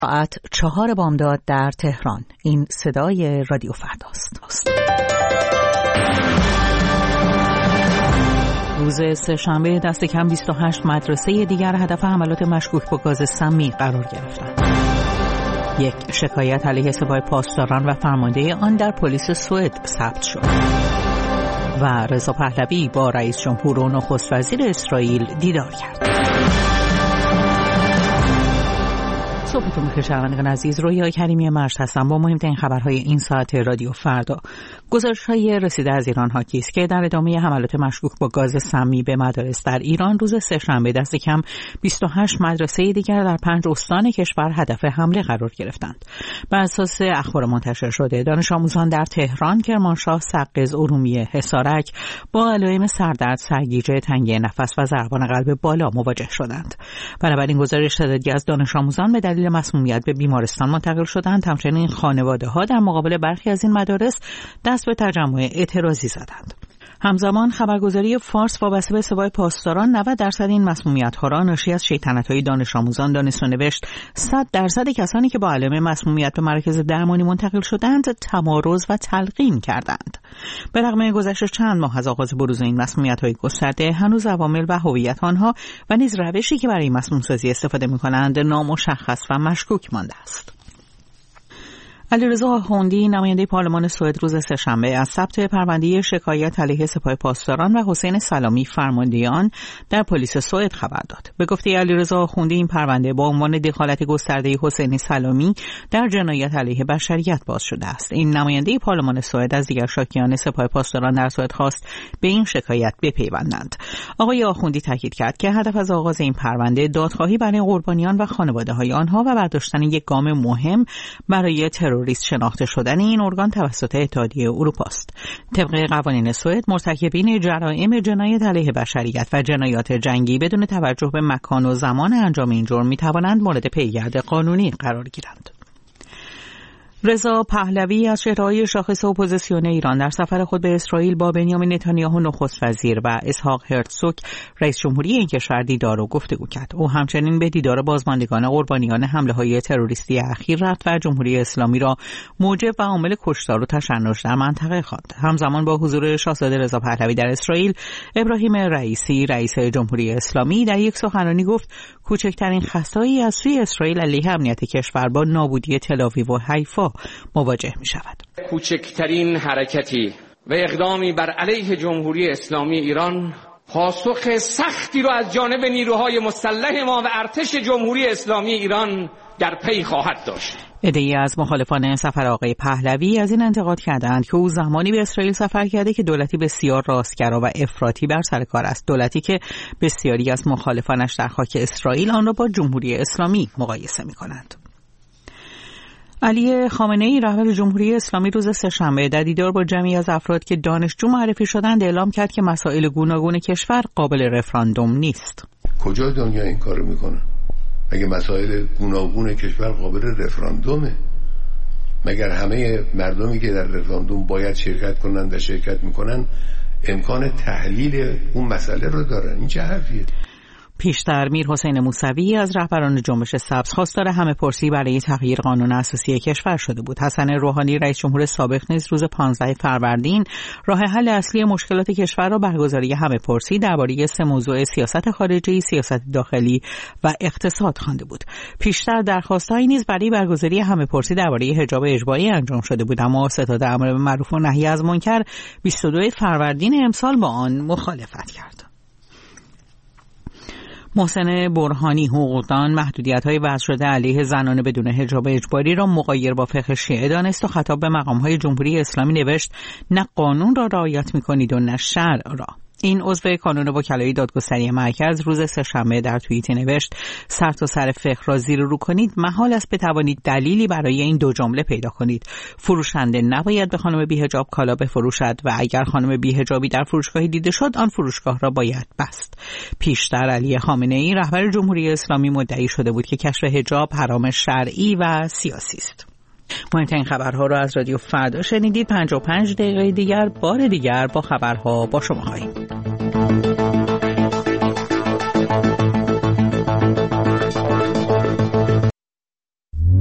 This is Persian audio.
ساعت 4 بامداد در تهران. این صدای رادیو فرداست. روز سه‌شنبه دست کم 28 مدرسه دیگر هدف حملات مشکوک با گاز سمی قرار گرفتند. یک شکایت علیه سپاه پاسداران و فرمانده آن در پلیس سوئد ثبت شد. و رضا پهلوی با رئیس جمهور و نخست وزیر اسرائیل دیدار کرد. صبحتون بخیر شنوندگان عزیز، رویا کریمی مرج هستم با مهمترین خبرهای این ساعت رادیو فردا. گزارش‌های رسیده از ایران حاکی است که در ادامه حملات مشکوک با گاز سمی به مدارس در ایران روز سه‌شنبه دست کم 28 مدرسه دیگر در 5 استان کشور هدف حمله قرار گرفتند. بر اساس اخبار منتشر شده، دانش آموزان در تهران، کرمانشاه، سقز، ارومیه، حصارک با علائم سردرد، سرگیجه، تنگی نفس و ضربان قلب بالا مواجه شدند. بنابراین گزارش تعدادی از دانش آموزان به دلیل مسمومیت به بیمارستان منتقل شدند. همچنین خانواده‌ها در مقابل برخی از این مدارس دست به تجمع اعتراضی زدند. همزمان خبرگزاری فارس وابسته به سپاه پاسداران 90% این مسمومیت‌ها را ناشی از شیطنت‌های دانش آموزان دانست و نوشت. 100% کسانی که با علائم مسمومیت به مراکز درمانی منتقل شدند تمارض و تلقین کردند. به رغم گذشت چند ماه از آغاز بروز این مسمومیت‌های گسترده، هنوز عوامل و هویت آنها و نیز روشی که برای مسموم‌سازی استفاده می‌کنند نامشخص و مشکوک مانده است. علیرضا آخوندی نماینده پارلمان سوئد روز سه‌شنبه از ثبت پرونده شکایت علیه سپاه پاسداران و حسین سلامی فرمانده آن در پلیس سوئد خبر داد. به گفته علیرضا آخوندی این پرونده با عنوان دخالت گسترده حسین سلامی در جنایت علیه بشریت باز شده است. این نماینده پارلمان سوئد از دیگر شاکیان سپاه پاسداران در سوئد خواست به این شکایت بپیوندند. آقای آخوندی تاکید کرد که هدف از آغاز این پرونده دادخواهی برای قربانیان و خانواده‌های آنها و برداشتن یک گام مهم برای تروریسم شناخته شدن این ارگان توسط اتحادیه اروپا است. طبق قوانین سوئد، مرتکبین جرائم جنایت علیه بشریت و جنایات جنگی بدون توجه به مکان و زمان انجام این جرم می‌توانند مورد پیگرد قانونی قرار گیرند. رضا پهلوی از چهره‌های شاخص اپوزیسیون ایران در سفر خود به اسرائیل با بنیامین نتانیاهو نخست وزیر و اسحاق هرتزوگ رئیس جمهوری این کشور دیدار و گفتگو کرد. او همچنین به دیدار بازماندگان قربانیان حمله‌های تروریستی اخیر رفت و جمهوری اسلامی را موجب و عامل کشتار و تشنج در منطقه خواند. همزمان با حضور شاهزاده رضا پهلوی در اسرائیل، ابراهیم رئیسی رئیس جمهوری اسلامی در یک سخنرانی گفت کوچکترین خطایی از سوی اسرائیل علیه امنیت کشور با نابودی تل‌آویو و حیفا مواجه می شود. کوچکترین حرکتی و اقدامی بر علیه جمهوری اسلامی ایران پاسخ سختی را از جانب نیروهای مسلح ما و ارتش جمهوری اسلامی ایران در پی خواهد داشت. عده‌ای از مخالفان سفر آقای پهلوی از این انتقاد کردند که او زمانی به اسرائیل سفر کرده که دولتی بسیار راستگرا و افراطی بر سر کار است، دولتی که بسیاری از مخالفانش در خاک اسرائیل آن را با جمهوری اسلامی مقایسه می‌کنند. علی خامنه‌ای رهبر جمهوری اسلامی روز سه‌شنبه در دیدار با جمعی از افراد که دانشجو معرفی شدند اعلام کرد که مسائل گوناگون کشور قابل رفراندوم نیست. کجا دنیا این کارو میکنه؟ مگه مسائل گوناگون کشور قابل رفراندومه؟ مگر همه مردمی که در رفراندوم باید شرکت کنند و شرکت میکنن امکان تحلیل اون مسئله رو دارن؟ این چه حرفیه؟ پیشتر میرحسین موسوی از رهبران جنبش سبز خواستار همه‌پرسی برای تغییر قانون اساسی کشور شده بود. حسن روحانی رئیس جمهور سابق نیز روز 15 فروردین راه حل اصلی مشکلات کشور را برگزاری همه‌پرسی درباره 3 موضوع سیاست خارجی، سیاست داخلی و اقتصاد خوانده بود. پیشتر درخواست‌هایی نیز برای برگزاری همه‌پرسی درباره حجاب اجباری انجام شده بود، اما ستاد امر معروف و نهی از منکر 22 فروردین امسال با آن مخالفت کرد. محسن برهانی حقوقدان محدودیت‌های وضع شده علیه زنان بدون حجاب اجباری را مغایر با فقه شیعه دانست و خطاب به مقام‌های جمهوری اسلامی نوشت نه قانون را رعایت می‌کنید و نه شرع را. این عضو کانون وکلای دادگستری مرکز روز سه‌شنبه در توییتی نوشت سر تا سر فقه را زیر و رو کنید محال است بتوانید دلیلی برای این دو جمله پیدا کنید. فروشنده نباید به خانم بی‌حجاب کالا بفروشد و اگر خانم بی‌حجابی در فروشگاهی دیده شد آن فروشگاه را باید بست. پیشتر علی خامنه‌ای رهبر جمهوری اسلامی مدعی شده بود که کشف حجاب حرام شرعی و سیاسی است. مهمترین خبرها را از رادیو فردا شنیدید. 55 دقیقه دیگر بار دیگر با خبرها با شما خواهیم.